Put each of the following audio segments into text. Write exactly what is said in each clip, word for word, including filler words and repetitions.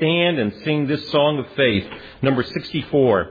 stand and sing this song of faith, number sixty-four.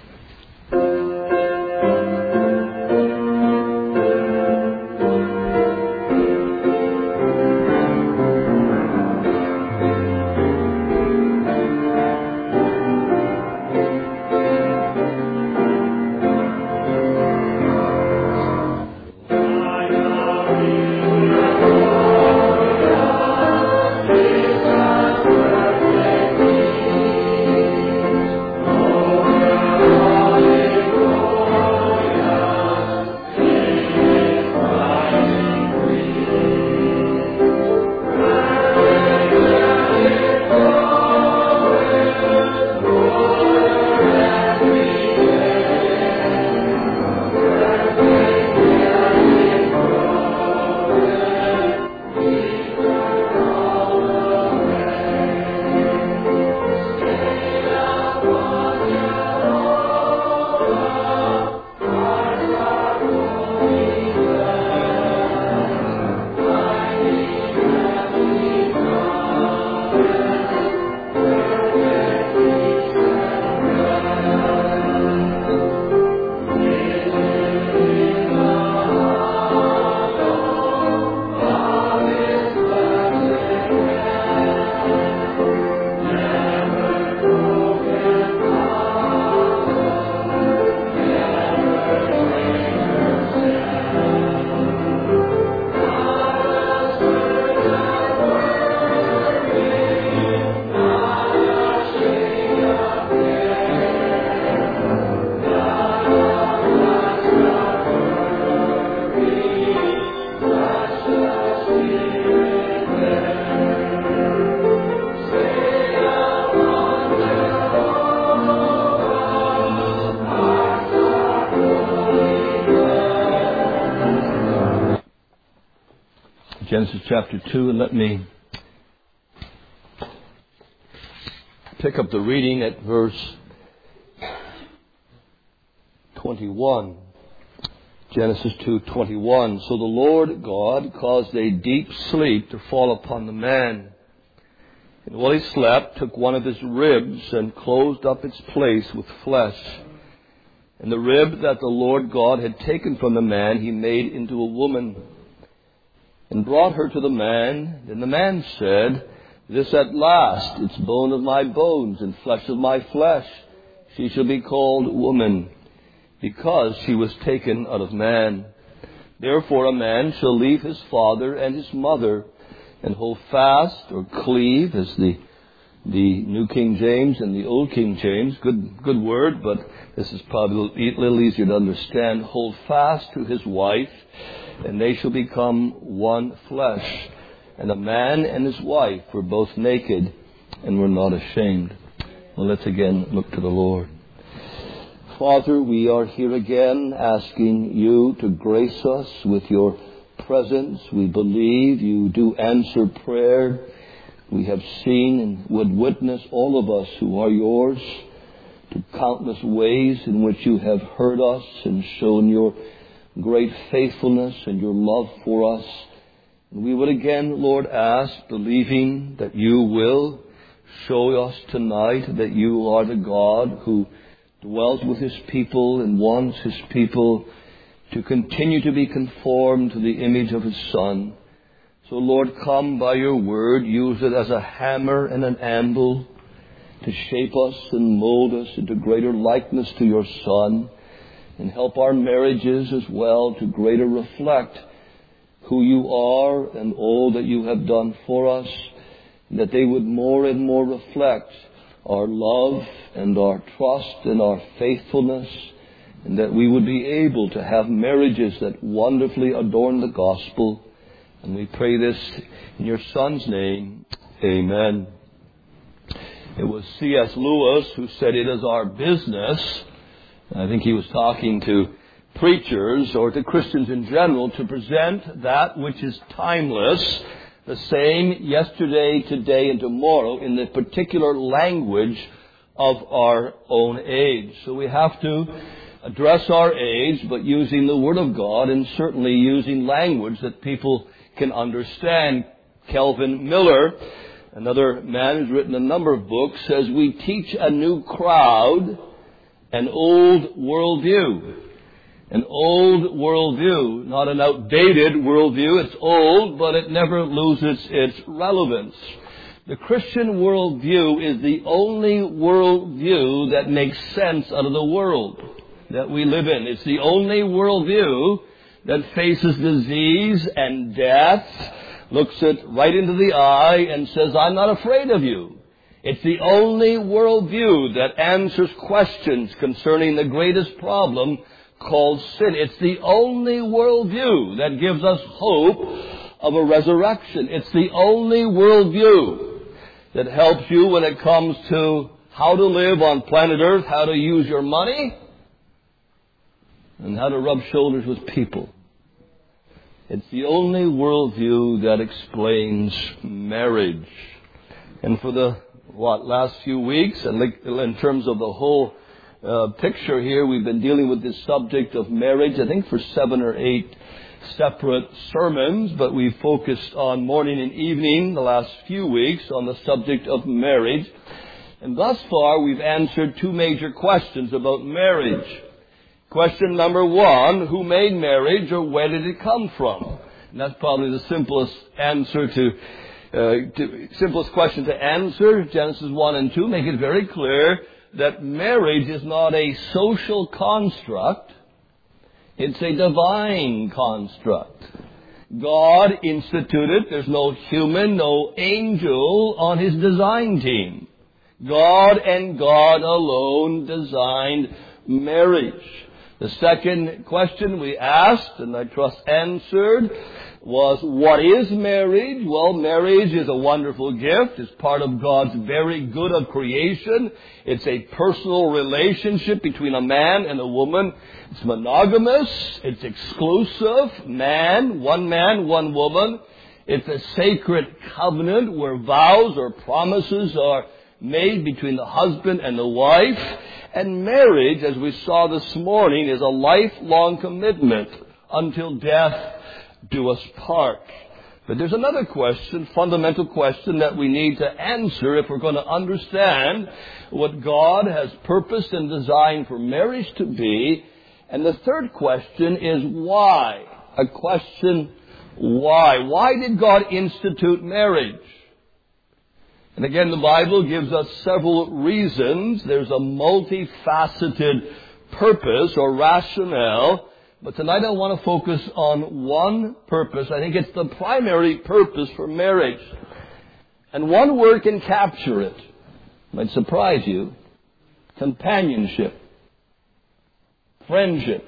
Genesis chapter two, and let me pick up the reading at verse twenty-one. Genesis two twenty-one. So the Lord God caused a deep sleep to fall upon the man. And while he slept, took one of his ribs and closed up its place with flesh. And the rib that the Lord God had taken from the man, he made into a woman, and brought her to the man. Then the man said, This at last, it's bone of my bones and flesh of my flesh. She shall be called woman, because she was taken out of man. Therefore a man shall leave his father and his mother, and hold fast, or cleave, as the the New King James and the Old King James. Good, good word, but this is probably a little easier to understand. Hold fast to his wife, and they shall become one flesh. And a man and his wife were both naked and were not ashamed. Well, let's again look to the Lord. Father, we are here again asking you to grace us with your presence. We believe you do answer prayer. We have seen and would witness, all of us who are yours, to countless ways in which you have heard us and shown your great faithfulness and your love for us. And we would again, Lord, ask, believing that you will show us tonight that you are the God who dwells with his people and wants his people to continue to be conformed to the image of his Son. So, Lord, come by your word, use it as a hammer and an anvil to shape us and mold us into greater likeness to your Son, and help our marriages as well to greater reflect who you are and all that you have done for us, and that they would more and more reflect our love and our trust and our faithfulness, and that we would be able to have marriages that wonderfully adorn the gospel. And we pray this in your Son's name. Amen. It was C S Lewis who said it is our business, I think he was talking to preachers or to Christians in general, to present that which is timeless, the same yesterday, today, and tomorrow in the particular language of our own age. So we have to address our age, but using the Word of God, and certainly using language that people can understand. Kelvin Miller another man who's written a number of books, says we teach a new crowd an old worldview. An old worldview, not an outdated worldview. It's old, but it never loses its relevance. The Christian worldview is the only worldview that makes sense out of the world that we live in. It's the only worldview that faces disease and death, looks it right into the eye and says, I'm not afraid of you. It's the only worldview that answers questions concerning the greatest problem called sin. It's the only worldview that gives us hope of a resurrection. It's the only worldview that helps you when it comes to how to live on planet Earth, how to use your money, and how to rub shoulders with people. It's the only worldview that explains marriage. And for the, what, last few weeks, and in terms of the whole uh, picture here, we've been dealing with this subject of marriage, I think for seven or eight separate sermons, but we focused on morning and evening the last few weeks on the subject of marriage. And thus far, we've answered two major questions about marriage. Question number one, who made marriage, or where did it come from? And that's probably the simplest answer to, uh, to, simplest question to answer. Genesis one and two make it very clear that marriage is not a social construct. It's a divine construct. God instituted, there's no human, no angel on His design team. God and God alone designed marriage. The second question we asked, and I trust answered, was what is marriage? Well, marriage is a wonderful gift. It's part of God's very good of creation. It's a personal relationship between a man and a woman. It's monogamous. It's exclusive. Man, one man, one woman. It's a sacred covenant where vows or promises are made between the husband and the wife. And marriage, as we saw this morning, is a lifelong commitment until death do us part. But there's another question, fundamental question, that we need to answer if we're going to understand what God has purposed and designed for marriage to be. And the third question is why? A question, why? Why did God institute marriage? And again, the Bible gives us several reasons. There's a multifaceted purpose or rationale. But tonight I want to focus on one purpose. I think it's the primary purpose for marriage. And one word can capture it. It might surprise you. Companionship. Friendship.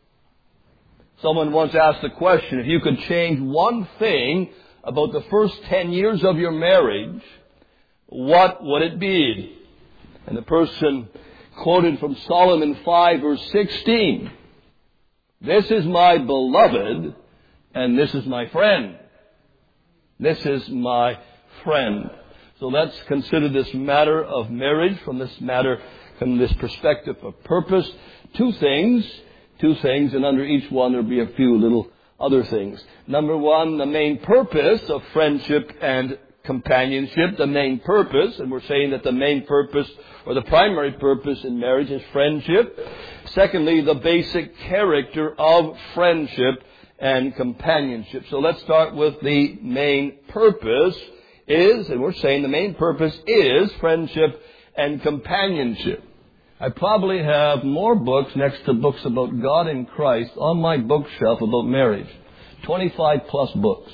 Someone once asked the question, if you could change one thing about the first ten years of your marriage, what would it be? And the person quoted from Solomon five verse sixteen. This is my beloved, and this is my friend. This is my friend. So let's consider this matter of marriage from this matter, from this perspective of purpose. Two things, two things, and under each one there'll be a few little other things. Number one, the main purpose of friendship and companionship, the main purpose, and we're saying that the main purpose or the primary purpose in marriage is friendship. Secondly, the basic character of friendship and companionship. So let's start with the main purpose is, and we're saying the main purpose is friendship and companionship. I probably have more books next to books about God and Christ on my bookshelf about marriage. twenty-five plus books.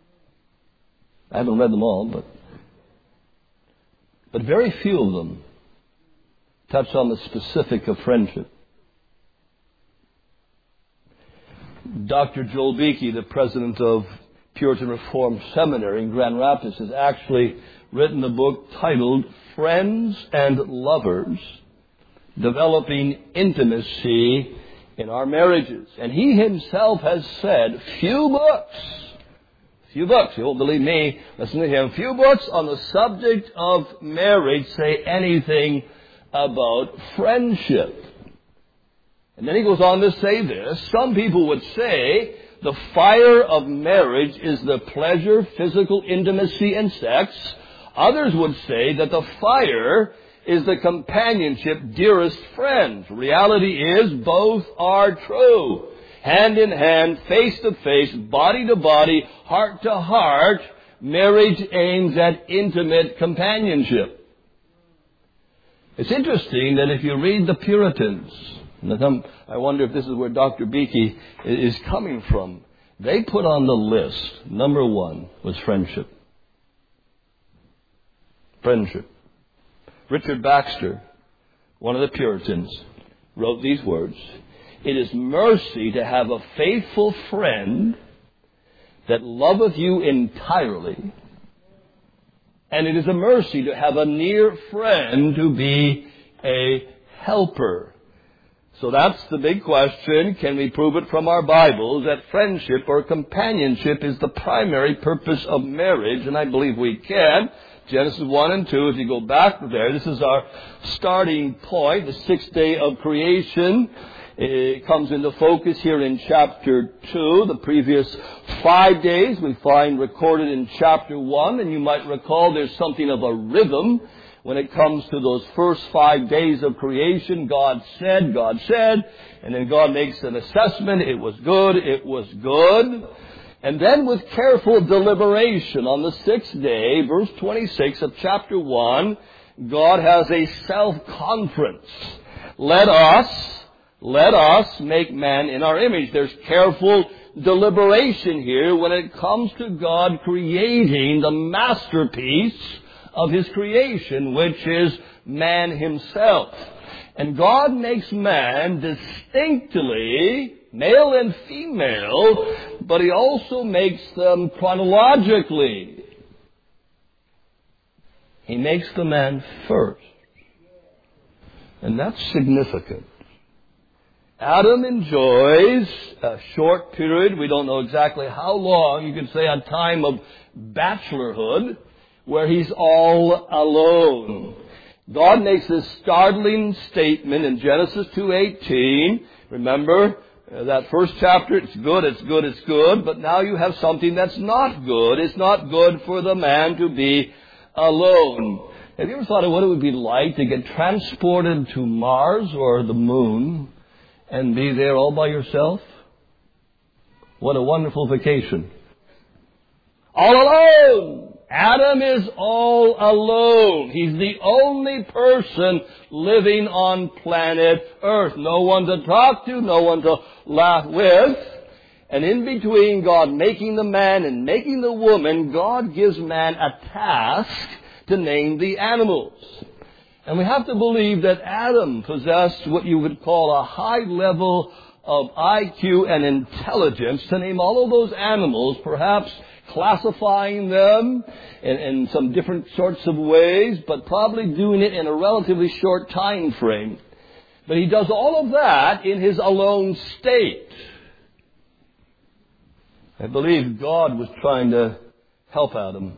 I haven't read them all, but but very few of them touch on the specific of friendship. Doctor Joel Beakey, the president of Puritan Reformed Seminary in Grand Rapids, has actually written a book titled Friends and Lovers, Developing Intimacy in Our Marriages. And he himself has said, few books Few books, you won't believe me, listen to him. Few books on the subject of marriage say anything about friendship. And then he goes on to say this. Some people would say the fire of marriage is the pleasure, physical intimacy, and sex Others would say that the fire is the companionship dearest friends. Reality is both are true. Hand in hand, face to face, body to body, heart to heart, marriage aims at intimate companionship. It's interesting that if you read the Puritans, and I wonder if this is where Doctor Beakey is coming from, they put on the list, number one was friendship. Friendship. Richard Baxter, one of the Puritans, wrote these words: "It is mercy to have a faithful friend that loveth you entirely, and it is a mercy to have a near friend to be a helper." So that's the big question. Can we prove it from our Bibles that friendship or companionship is the primary purpose of marriage? And I believe we can. Genesis one and two, if you go back there, this is our starting point, the sixth day of creation. It comes into focus here in chapter two. The previous five days we find recorded in chapter one, and you might recall there's something of a rhythm when it comes to those first five days of creation. God said, God said, and then God makes an assessment. It was good, it was good. And then with careful deliberation on the sixth day, verse twenty-six of chapter one, God has a self-conference. Let us, let us make man in our image. There's careful deliberation here when it comes to God creating the masterpiece of His creation, which is man himself. And God makes man distinctly male and female, but He also makes them chronologically. He makes the man first. And that's significant. Adam enjoys a short period, we don't know exactly how long, you could say a time of bachelorhood, where he's all alone. God makes this startling statement in Genesis two eighteen. Remember, uh, that first chapter, it's good, it's good, it's good, but now you have something that's not good. It's not good for the man to be alone. Have you ever thought of what it would be like to get transported to Mars or the moon and be there all by yourself? What a wonderful vacation. All alone! Adam is all alone. He's the only person living on planet Earth. No one to talk to, no one to laugh with. And in between God making the man and making the woman, God gives man a task to name the animals. And we have to believe that Adam possessed what you would call a high level of I Q and intelligence to name all of those animals, perhaps classifying them in, in some different sorts of ways, but probably doing it in a relatively short time frame. But he does all of that in his alone state. I believe God was trying to help Adam.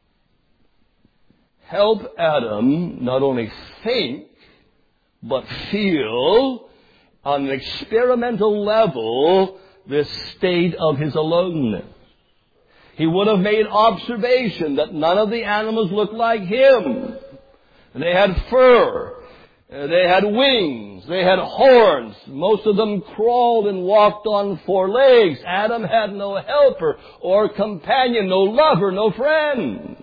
Help Adam not only think, but feel on an experimental level this state of his aloneness. He would have made observation that none of the animals looked like him. They had fur. They had wings. They had horns. Most of them crawled and walked on four legs. Adam had no helper or companion, no lover, no friend.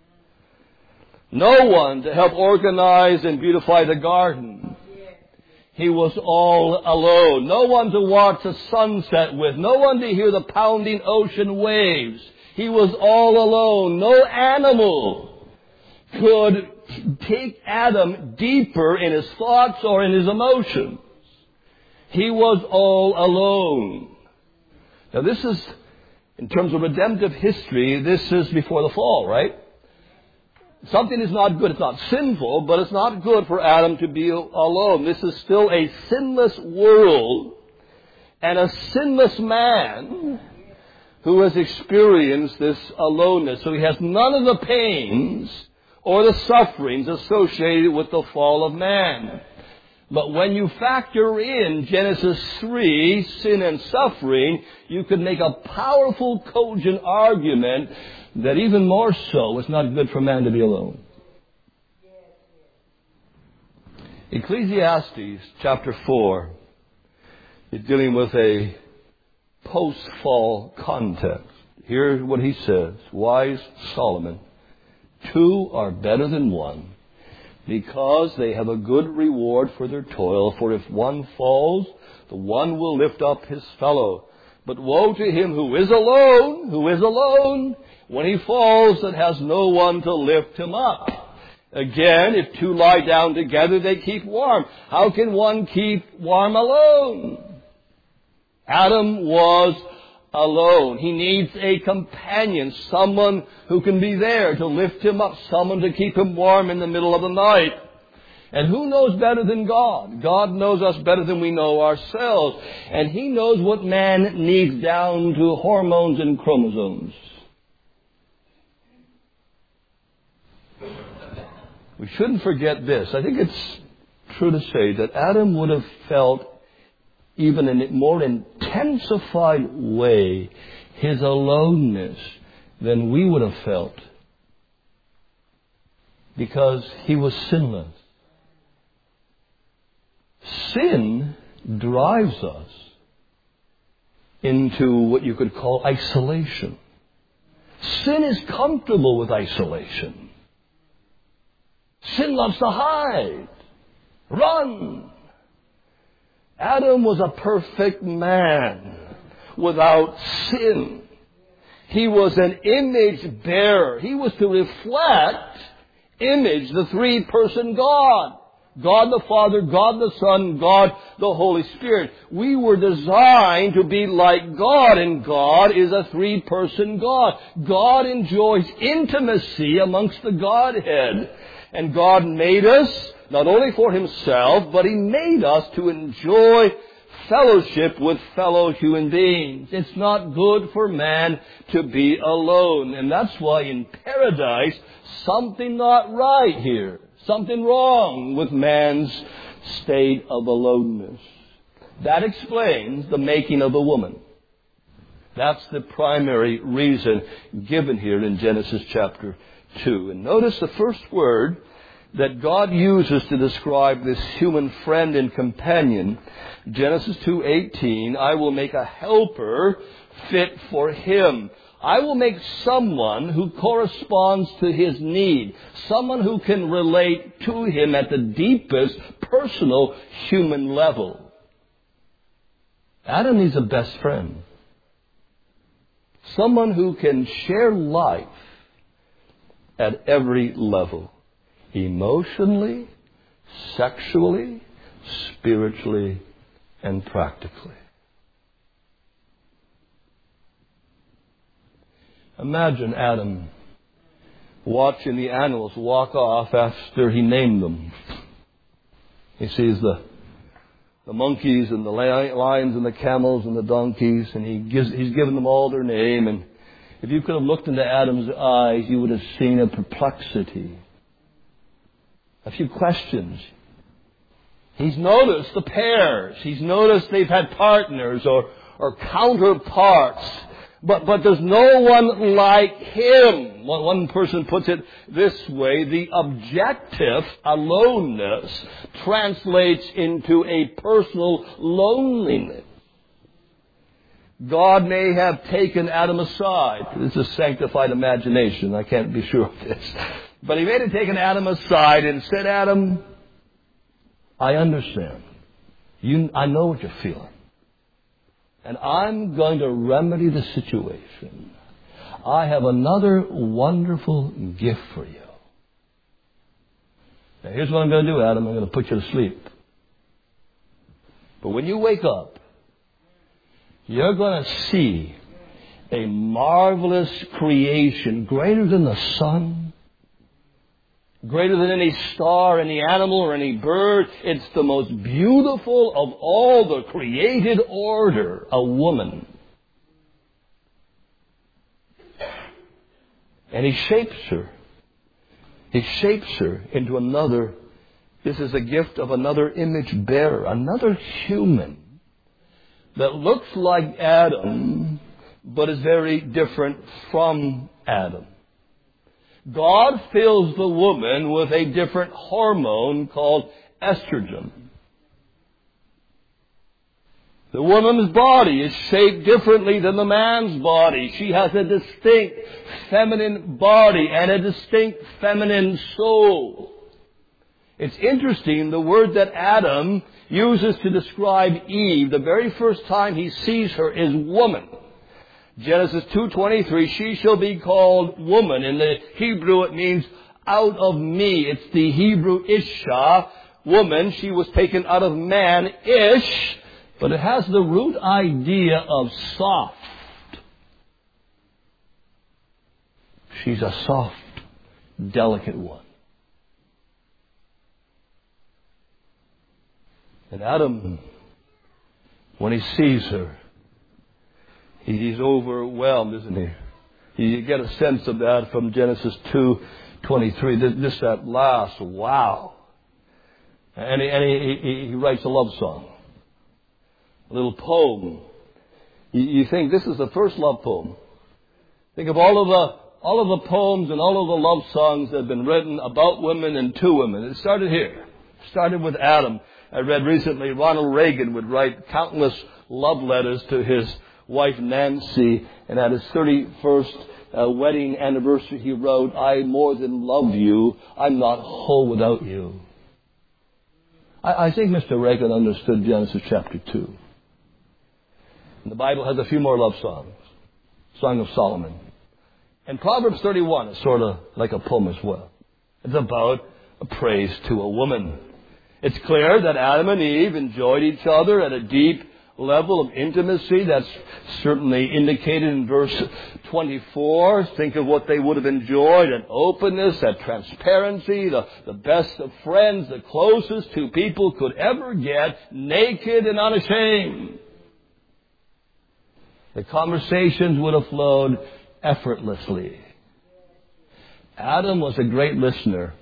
No one to help organize and beautify the garden. He was all alone. No one to watch the sunset with. No one to hear the pounding ocean waves. He was all alone. No animal could take Adam deeper in his thoughts or in his emotions. He was all alone. Now this is, in terms of redemptive history, this is before the fall, right? Something is not good. It's not sinful, but it's not good for Adam to be alone. This is still a sinless world and a sinless man who has experienced this aloneness. So he has none of the pains or the sufferings associated with the fall of man. But when you factor in Genesis three, sin and suffering, you could make a powerful, cogent argument that even more so, it's not good for man to be alone. Ecclesiastes chapter four is dealing with a post-fall context. Here's what he says. Wise Solomon, two are better than one, because they have a good reward for their toil. For if one falls, the one will lift up his fellow. But woe to him who is alone, who is alone, when he falls and has no one to lift him up. Again, if two lie down together, they keep warm. How can one keep warm alone? Adam was alone. He needs a companion, someone who can be there to lift him up, someone to keep him warm in the middle of the night. And who knows better than God? God knows us better than we know ourselves. And He knows what man needs down to hormones and chromosomes. We shouldn't forget this. I think it's true to say that Adam would have felt, even in a more intensified way, his aloneness than we would have felt, because he was sinless. Sin drives us into what you could call isolation. Sin is comfortable with isolation. Sin loves to hide, run. Adam was a perfect man without sin. He was an image bearer. He was to reflect, image, the three-person God. God the Father, God the Son, God the Holy Spirit. We were designed to be like God, and God is a three-person God. God enjoys intimacy amongst the Godhead. And God made us not only for Himself, but He made us to enjoy fellowship with fellow human beings. It's not good for man to be alone. And that's why in paradise, something not right here. Something wrong with man's state of aloneness. That explains the making of a woman. That's the primary reason given here in Genesis chapter two. And notice the first word that God uses to describe this human friend and companion. Genesis two eighteen, I will make a helper fit for him. I will make someone who corresponds to his need. Someone who can relate to him at the deepest personal human level. Adam needs a best friend. Someone who can share life at every level. Emotionally, sexually, spiritually, and practically. Imagine Adam watching the animals walk off after he named them. He sees the the monkeys and the lions and the camels and the donkeys, and he gives, he's given them all their name. And if you could have looked into Adam's eyes, you would have seen a perplexity, a few questions. He's noticed the pairs. He's noticed they've had partners or, or counterparts. But, but there's no one like him. One, one person puts it this way: the objective aloneness translates into a personal loneliness. God may have taken Adam aside. This is sanctified imagination. I can't be sure of this. But He may have taken Adam aside and said, Adam, I understand. You, I know what you're feeling. And I'm going to remedy the situation. I have another wonderful gift for you. Now here's what I'm going to do, Adam. I'm going to put you to sleep. But when you wake up, you're going to see a marvelous creation greater than the sun, greater than any star, any animal, or any bird. It's the most beautiful of all the created order, a woman. And He shapes her. He shapes her into another. This is a gift of another image bearer, another human that looks like Adam, but is very different from Adam. God fills the woman with a different hormone called estrogen. The woman's body is shaped differently than the man's body. She has a distinct feminine body and a distinct feminine soul. It's interesting, the word that Adam uses to describe Eve, the very first time he sees her, is woman. Genesis two twenty-three, she shall be called woman. In the Hebrew it means out of me. It's the Hebrew isha, woman. She was taken out of man, ish, but it has the root idea of soft. She's a soft, delicate one. And Adam, when he sees her, he's overwhelmed, isn't he? You get a sense of that from Genesis two twenty-three. This, that last, wow. And he, and he, he, he writes a love song, a little poem. You, you think this is the first love poem. Think of all of the all of the poems and all of the love songs that have been written about women and to women. It started here. It started with Adam. I read recently Ronald Reagan would write countless love letters to his wife Nancy, and at his thirty-first uh, wedding anniversary he wrote, I more than love you, I'm not whole without you. I, I think Mister Reagan understood Genesis chapter two. And the Bible has a few more love songs. Song of Solomon. And Proverbs thirty-one is sort of like a poem as well. It's about a praise to a woman. It's clear that Adam and Eve enjoyed each other at a deep level of intimacy. That's certainly indicated in verse twenty-four. Think of what they would have enjoyed: an openness, that transparency, the, the best of friends, the closest two people could ever get, naked and unashamed. The conversations would have flowed effortlessly. Adam was a great listener.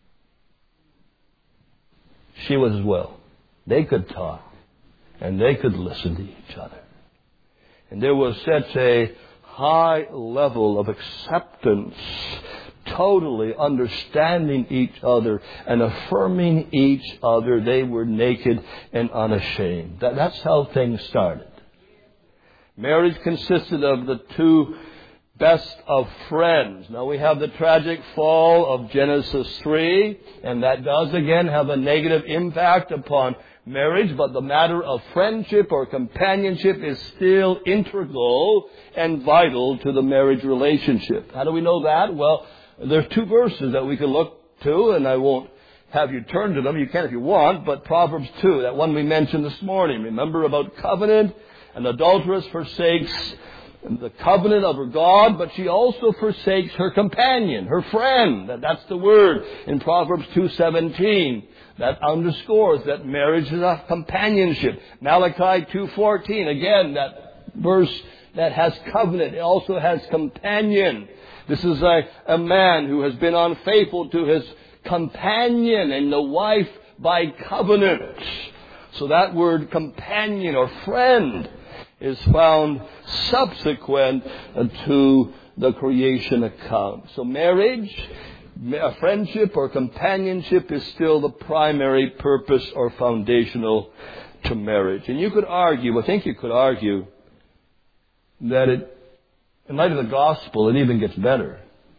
She was as well. They could talk. And they could listen to each other. And there was such a high level of acceptance, totally understanding each other and affirming each other. They were naked and unashamed. That, that's how things started. Marriage consisted of the two best of friends. Now we have the tragic fall of Genesis three, and that does again have a negative impact upon marriage, but the matter of friendship or companionship is still integral and vital to the marriage relationship. How do we know that? Well, there's two verses that we can look to, and I won't have you turn to them. You can if you want, but Proverbs two, that one we mentioned this morning. Remember about covenant? An adulteress forsakes the covenant of her God, but she also forsakes her companion, her friend. That's the word in Proverbs two seventeen. That underscores that marriage is a companionship. Malachi two fourteen, again, that verse that has covenant. It also has companion. This is a, a man who has been unfaithful to his companion, and the wife by covenant. So that word companion or friend is found subsequent to the creation account. So marriage, a friendship or companionship is still the primary purpose or foundational to marriage. And you could argue, I think you could argue, that it, in light of the gospel, it even gets better.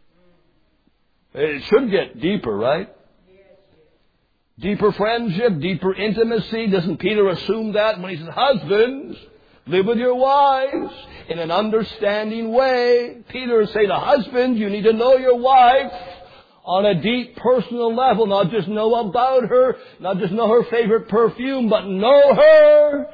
It should get deeper, right? Deeper friendship, deeper intimacy. Doesn't Peter assume that when he says, husbands, live with your wives in an understanding way? Peter is saying to husbands, you need to know your wife on a deep personal level. Not just know about her, not just know her favorite perfume, but know her.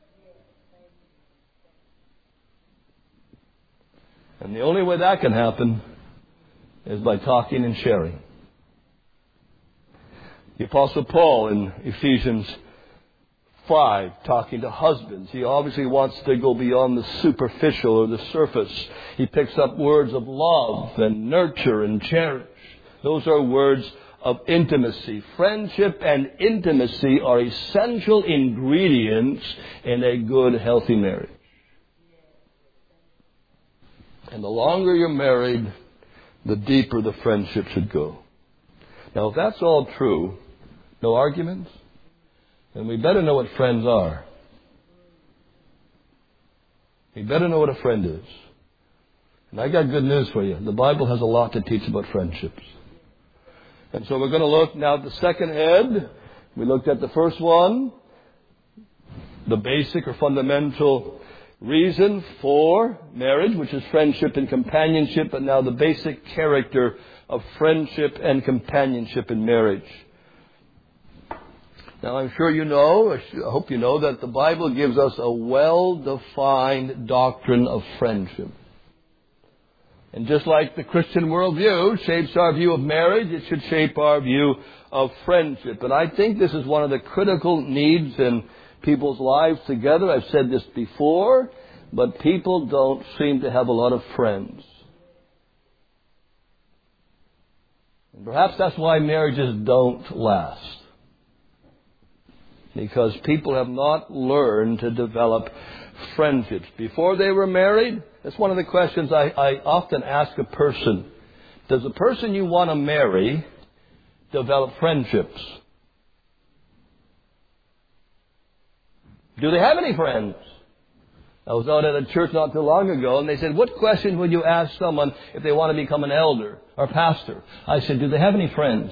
And the only way that can happen is by talking and sharing. The Apostle Paul in Ephesians five, talking to husbands, he obviously wants to go beyond the superficial or the surface. He picks up words of love and nurture and cherish. Those are words of intimacy. Friendship and intimacy are essential ingredients in a good, healthy marriage. And the longer you're married, the deeper the friendship should go. Now, if that's all true, no arguments, then we better know what friends are. We better know what a friend is. And I got good news for you. The Bible has a lot to teach about friendships. And so we're going to look now at the second head. We looked at the first one, the basic or fundamental reason for marriage, which is friendship and companionship, but now the basic character of friendship and companionship in marriage. Now, I'm sure you know, I hope you know, that the Bible gives us a well-defined doctrine of friendship. And just like the Christian worldview shapes our view of marriage, it should shape our view of friendship. And I think this is one of the critical needs in people's lives together. I've said this before, but people don't seem to have a lot of friends. And perhaps that's why marriages don't last. Because people have not learned to develop friendships. Before they were married, that's one of the questions I, I often ask a person. Does the person you want to marry develop friendships? Do they have any friends? I was out at a church not too long ago, and they said, what question would you ask someone if they want to become an elder or pastor? I said, do they have any friends?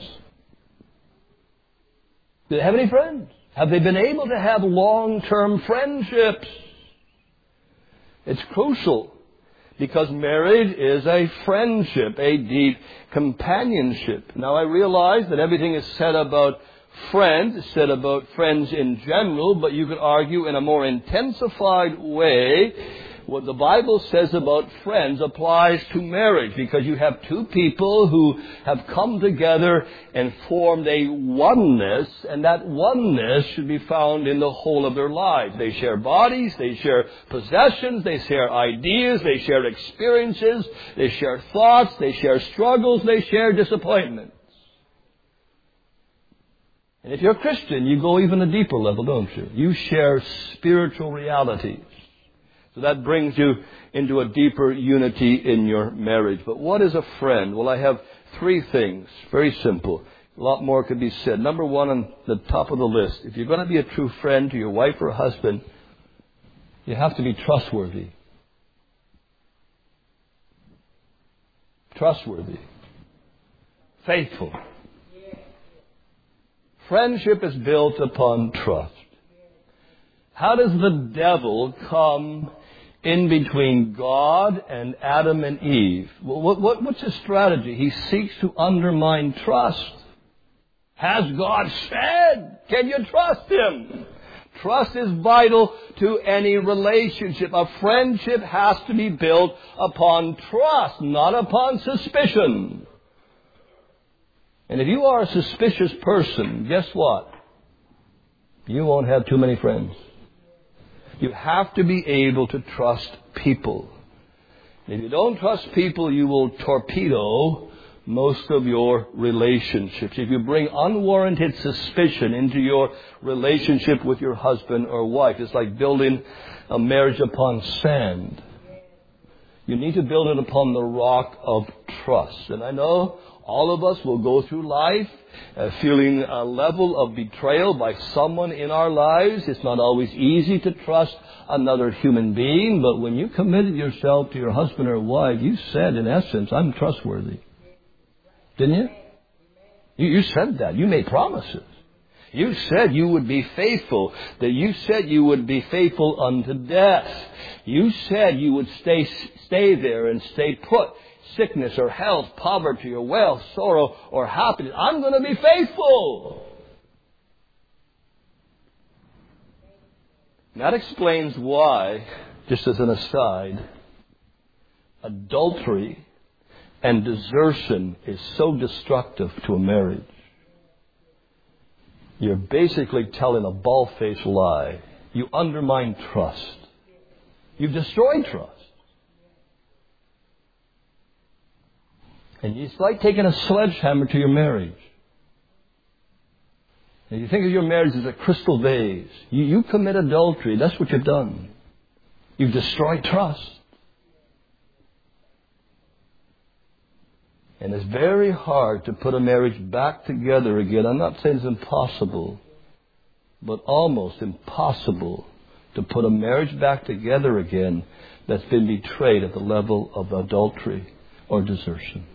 Do they have any friends? Have they been able to have long-term friendships? It's crucial, because marriage is a friendship, a deep companionship. Now, I realize that everything is said about friends, is said about friends in general, but you could argue in a more intensified way what the Bible says about friends applies to marriage, because you have two people who have come together and formed a oneness, and that oneness should be found in the whole of their lives. They share bodies, they share possessions, they share ideas, they share experiences, they share thoughts, they share struggles, they share disappointments. And if you're a Christian, you go even a deeper level, don't you? You share spiritual realities. So that brings you into a deeper unity in your marriage. But what is a friend? Well, I have three things. Very simple. A lot more could be said. Number one on the top of the list. If you're going to be a true friend to your wife or husband, you have to be trustworthy. Trustworthy. Faithful. Friendship is built upon trust. How does the devil come in between God and Adam and Eve? What, what, what's his strategy? He seeks to undermine trust. Has God said? Can you trust him? Trust is vital to any relationship. A friendship has to be built upon trust, not upon suspicion. And if you are a suspicious person, guess what? You won't have too many friends. You have to be able to trust people. If you don't trust people, you will torpedo most of your relationships. If you bring unwarranted suspicion into your relationship with your husband or wife, it's like building a marriage upon sand. You need to build it upon the rock of trust. And I know all of us will go through life uh, feeling a level of betrayal by someone in our lives. It's not always easy to trust another human being, but when you committed yourself to your husband or wife, you said, in essence, I'm trustworthy. Didn't you? You, you said that. You made promises. You said you would be faithful, that you said you would be faithful unto death. You said you would stay, stay there and stay put. Sickness or health, poverty or wealth, sorrow or happiness. I'm going to be faithful. And that explains why, just as an aside, adultery and desertion is so destructive to a marriage. You're basically telling a bald-faced lie. You undermine trust. You've destroyed trust. And it's like taking a sledgehammer to your marriage. And you think of your marriage as a crystal vase. You, you commit adultery. That's what you've done. You've destroyed trust. And it's very hard to put a marriage back together again. I'm not saying it's impossible, but almost impossible to put a marriage back together again that's been betrayed at the level of adultery or desertion.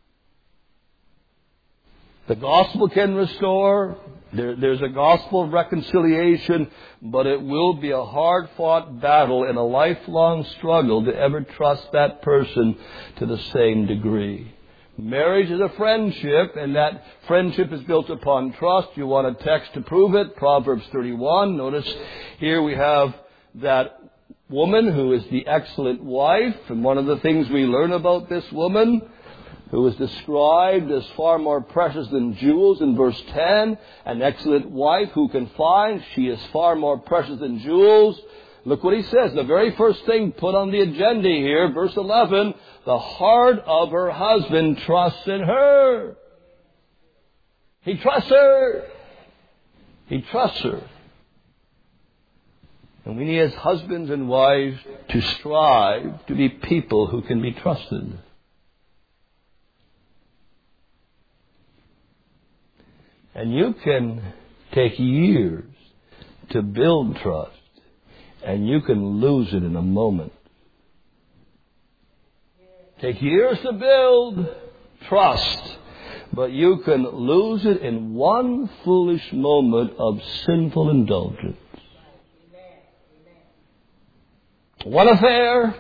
The gospel can restore. There, there's a gospel of reconciliation, but it will be a hard-fought battle and a lifelong struggle to ever trust that person to the same degree. Marriage is a friendship, and that friendship is built upon trust. You want a text to prove it. Proverbs thirty-one. Notice here we have that woman who is the excellent wife. And one of the things we learn about this woman, who is described as far more precious than jewels in verse ten, an excellent wife who can find, she is far more precious than jewels. Look what he says. The very first thing put on the agenda here, verse eleven, the heart of her husband trusts in her. He trusts her. He trusts her. And we need as husbands and wives to strive to be people who can be trusted. And you can take years to build trust, and you can lose it in a moment. Take years to build trust, but you can lose it in one foolish moment of sinful indulgence. One affair,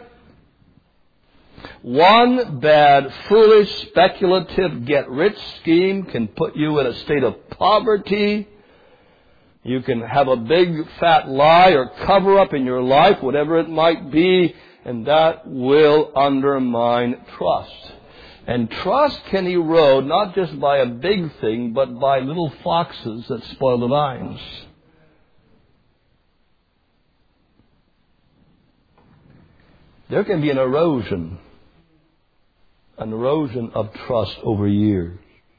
one bad, foolish, speculative, get-rich scheme can put you in a state of poverty. You can have a big, fat lie or cover-up in your life, whatever it might be, and that will undermine trust. And trust can erode not just by a big thing, but by little foxes that spoil the vines. There can be an erosion, an erosion of trust over years.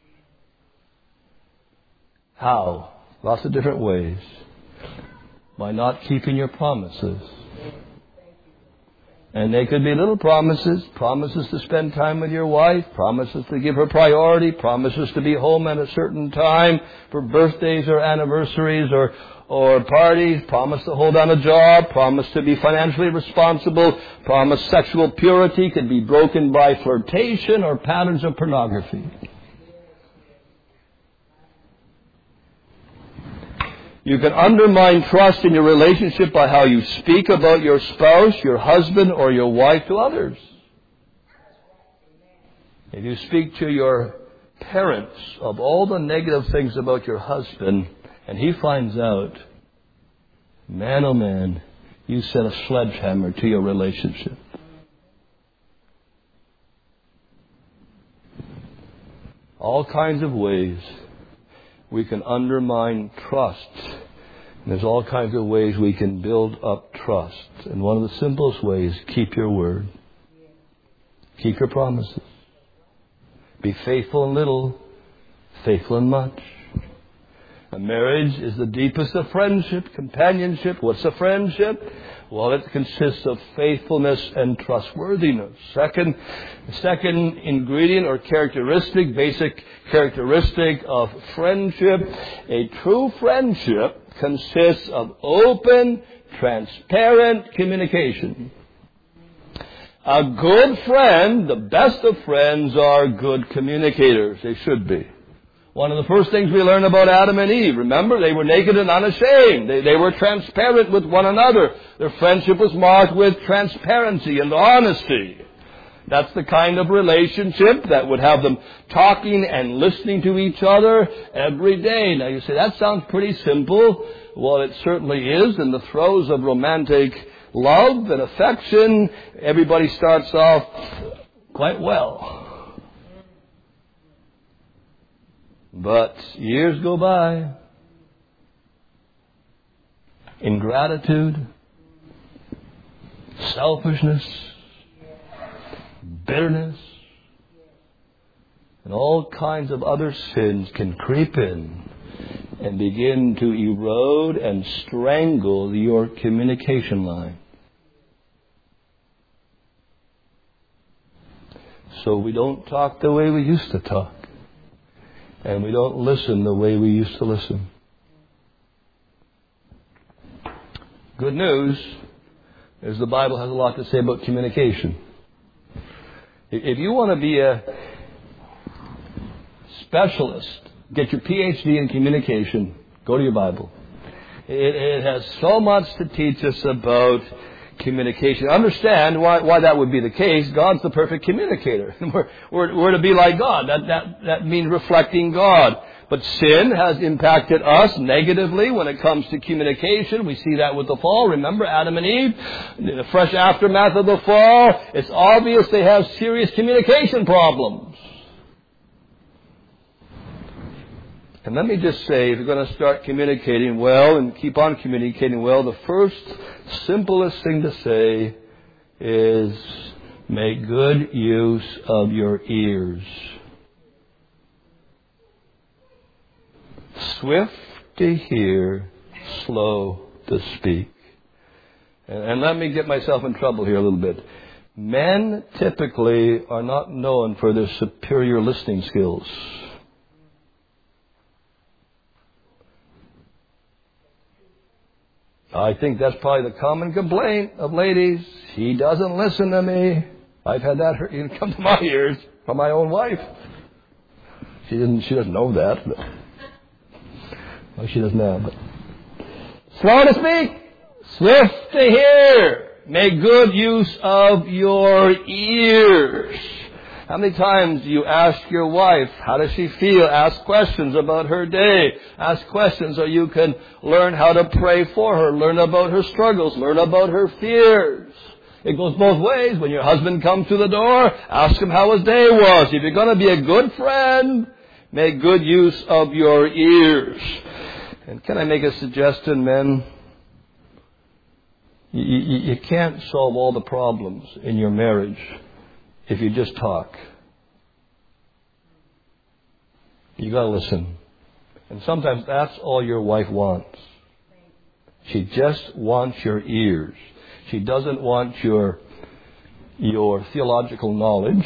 How? Lots of different ways. By not keeping your promises. And they could be little promises, promises to spend time with your wife, promises to give her priority, promises to be home at a certain time for birthdays or anniversaries or, or parties, promise to hold on a job, promise to be financially responsible, promise sexual purity could be broken by flirtation or patterns of pornography. You can undermine trust in your relationship by how you speak about your spouse, your husband, or your wife to others. If you speak to your parents of all the negative things about your husband, and he finds out, man, oh man, you set a sledgehammer to your relationship. All kinds of ways we can undermine trust. And there's all kinds of ways we can build up trust. And one of the simplest ways, keep your word. Keep your promises. Be faithful in little, faithful in much. A marriage is the deepest of friendship, companionship. What's a friendship? Well, it consists of faithfulness and trustworthiness. Second, second ingredient or characteristic, basic characteristic of friendship. A true friendship consists of open, transparent communication. A good friend, the best of friends, are good communicators. They should be. One of the first things we learn about Adam and Eve, remember, they were naked and unashamed. They, they were transparent with one another. Their friendship was marked with transparency and honesty. That's the kind of relationship that would have them talking and listening to each other every day. Now you say, that sounds pretty simple. Well, it certainly is. In the throes of romantic love and affection, everybody starts off quite well. But years go by. Ingratitude, selfishness, bitterness, and all kinds of other sins can creep in and begin to erode and strangle your communication line. So we don't talk the way we used to talk. And we don't listen the way we used to listen. Good news is the Bible has a lot to say about communication. If you want to be a specialist, get your P H D in communication, go to your Bible. It, it has so much to teach us about communication. Understand why, why that would be the case. God's the perfect communicator. We're, we're, we're to be like God. That, that, that means reflecting God. But sin has impacted us negatively when it comes to communication. We see that with the fall. Remember Adam and Eve? In the fresh aftermath of the fall, it's obvious they have serious communication problems. And let me just say, if you're going to start communicating well and keep on communicating well, the first simplest thing to say is make good use of your ears. Swift to hear, slow to speak. And, and let me get myself in trouble here a little bit. Men typically are not known for their superior listening skills. I think that's probably the common complaint of ladies. He doesn't listen to me. I've had that come to my ears from my own wife. She didn't. She doesn't know that. But, well, she does now. But slow to speak, swift to hear. Make good use of your ears. How many times do you ask your wife, how does she feel? Ask questions about her day. Ask questions so you can learn how to pray for her. Learn about her struggles. Learn about her fears. It goes both ways. When your husband comes to the door, ask him how his day was. If you're going to be a good friend, make good use of your ears. And can I make a suggestion, men? You, you, you can't solve all the problems in your marriage if you just talk. You got to listen. And sometimes that's all your wife wants. She just wants your ears. She doesn't want your your theological knowledge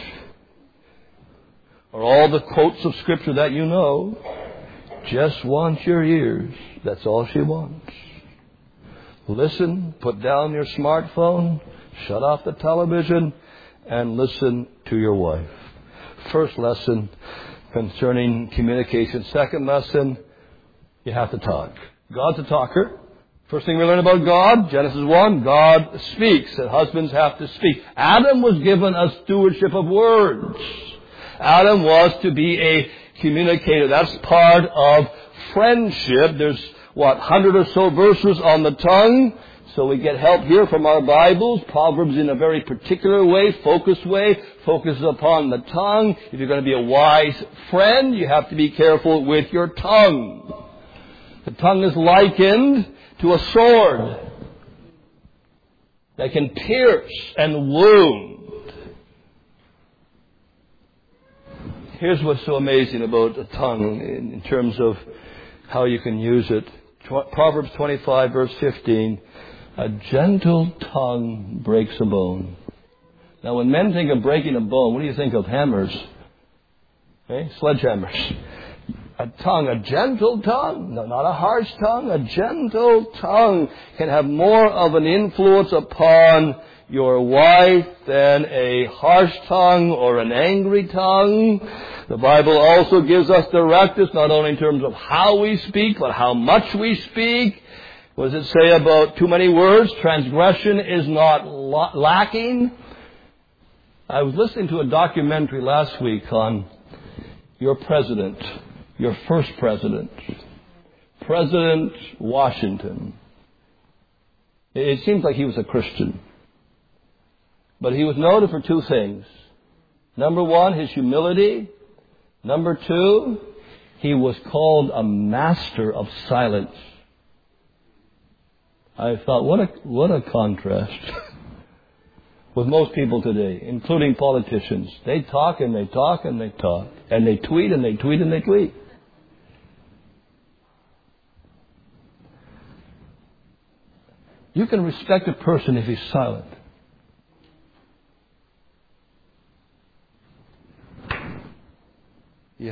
or all the quotes of Scripture that you know. Just wants your ears. That's all she wants. Listen, put down your smartphone, shut off the television, and listen to your wife. First lesson concerning communication. Second lesson, you have to talk. God's a talker. First thing we learn about God, Genesis one, God speaks, and husbands have to speak. Adam was given a stewardship of words. Adam was to be a communicator. That's part of friendship. There's, what, one hundred or so verses on the tongue. So we get help here from our Bibles. Proverbs in a very particular way, focused way, focuses upon the tongue. If you're going to be a wise friend, you have to be careful with your tongue. The tongue is likened to a sword that can pierce and wound. Here's what's so amazing about the tongue in terms of how you can use it. Proverbs twenty-five, verse fifteen. A gentle tongue breaks a bone. Now, when men think of breaking a bone, what do you think of? Hammers. Okay? Sledgehammers. A tongue, a gentle tongue, no, not a harsh tongue, a gentle tongue can have more of an influence upon your wife than a harsh tongue or an angry tongue. The Bible also gives us directives, not only in terms of how we speak, but how much we speak. What does it say about too many words? Transgression is not la- lacking. I was listening to a documentary last week on your president, your first president, President Washington. It seems like he was a Christian. But he was noted for two things. Number one, his humility. Number two, he was called a master of silence. I thought, what a what a contrast with most people today, including politicians. They talk and they talk and they talk. And they tweet and they tweet and they tweet. You can respect a person if he's silent.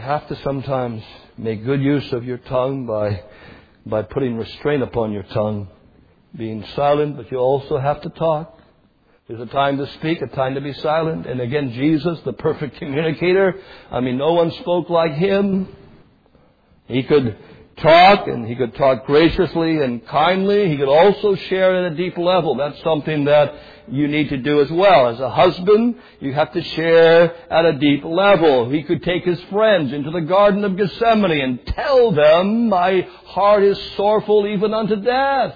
have to sometimes make good use of your tongue by by putting restraint upon your tongue, being silent, but you also have to talk. There's a time to speak, a time to be silent. And again, Jesus, the perfect communicator, I mean, no one spoke like Him. He could talk, and He could talk graciously and kindly. He could also share at a deep level. That's something that you need to do as well. As a husband, you have to share at a deep level. He could take his friends into the Garden of Gethsemane and tell them, my heart is sorrowful even unto death.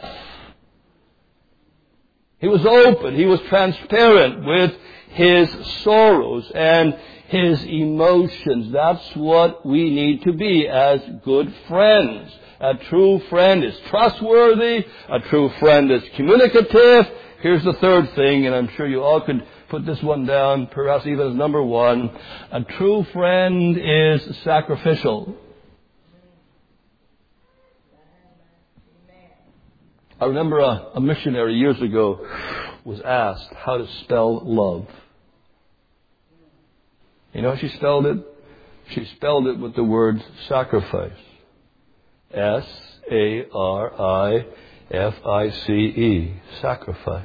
He was open. He was transparent with his sorrows and his emotions. That's what we need to be as good friends. A true friend is trustworthy. A true friend is communicative. Here's the third thing, and I'm sure you all could put this one down, perhaps even as number one. A true friend is sacrificial. I remember a, a missionary years ago was asked how to spell love. You know how she spelled it? She spelled it with the word sacrifice. S A R I F I C E. Sacrifice.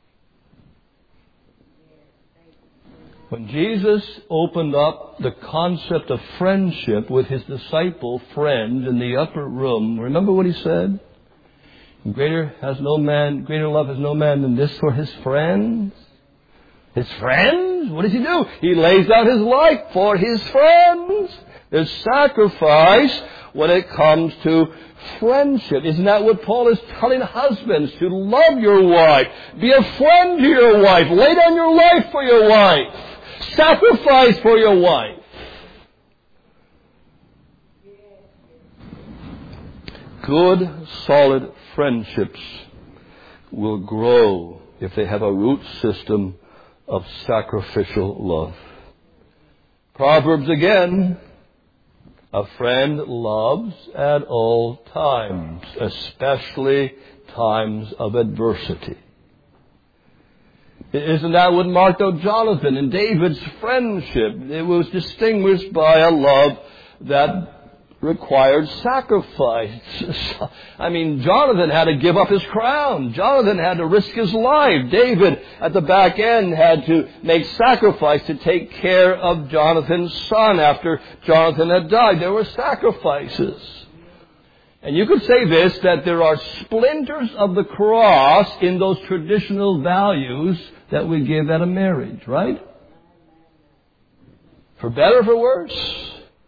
When Jesus opened up the concept of friendship with His disciple friend in the upper room, remember what He said? Greater has no man, greater love has no man than this for his friends. His friends? What does He do? He lays out His life for His friends. There's sacrifice when it comes to friendship. Isn't that what Paul is telling husbands? To love your wife. Be a friend to your wife. Lay down your life for your wife. Sacrifice for your wife. Good, solid friendships will grow if they have a root system of sacrificial love. Proverbs again. A friend loves at all times, especially times of adversity. Isn't that what marked out Jonathan and David's friendship? It was distinguished by a love that required sacrifice. I mean, Jonathan had to give up his crown. Jonathan had to risk his life. David, at the back end, had to make sacrifice to take care of Jonathan's son after Jonathan had died. There were sacrifices. And you could say this, that there are splinters of the cross in those traditional values that we give at a marriage, right? For better or for worse.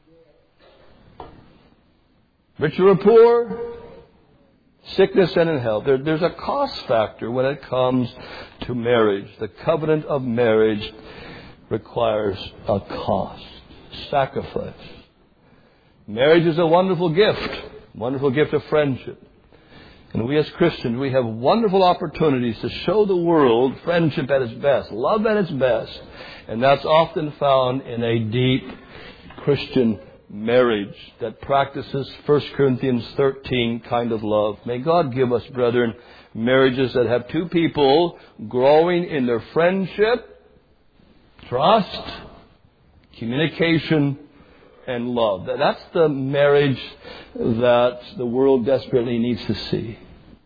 Rich or poor, sickness and in health. There, there's a cost factor when it comes to marriage. The covenant of marriage requires a cost, sacrifice. Marriage is a wonderful gift, wonderful gift of friendship. And we as Christians, we have wonderful opportunities to show the world friendship at its best, love at its best. And that's often found in a deep Christian marriage that practices First Corinthians thirteen kind of love. May God give us, brethren, marriages that have two people growing in their friendship, trust, communication, and love. That's the marriage that the world desperately needs to see.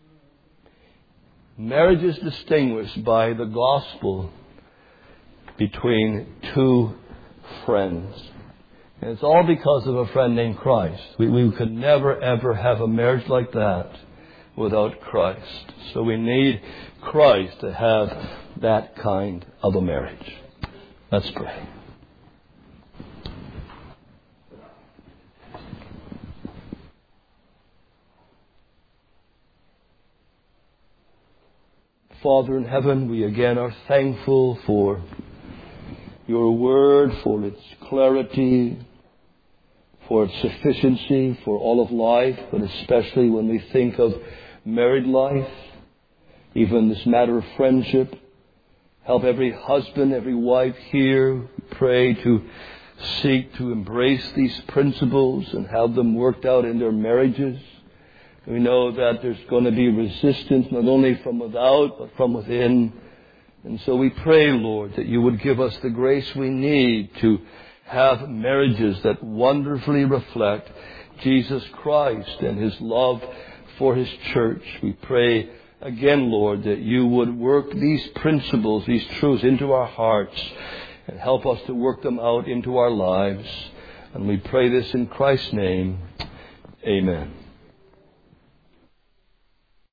Marriage is distinguished by the gospel between two friends. And it's all because of a friend named Christ. We, we could never, ever have a marriage like that without Christ. So we need Christ to have that kind of a marriage. Let's pray. Father in heaven, we again are thankful for your word, for its clarity, for its sufficiency for all of life, but especially when we think of married life, even this matter of friendship. Help every husband, every wife here, pray to seek to embrace these principles and have them worked out in their marriages. We know that there's going to be resistance not only from without, but from within. And so we pray, Lord, that you would give us the grace we need to have marriages that wonderfully reflect Jesus Christ and His love for His church. We pray again, Lord, that You would work these principles, these truths into our hearts and help us to work them out into our lives. And we pray this in Christ's name. Amen.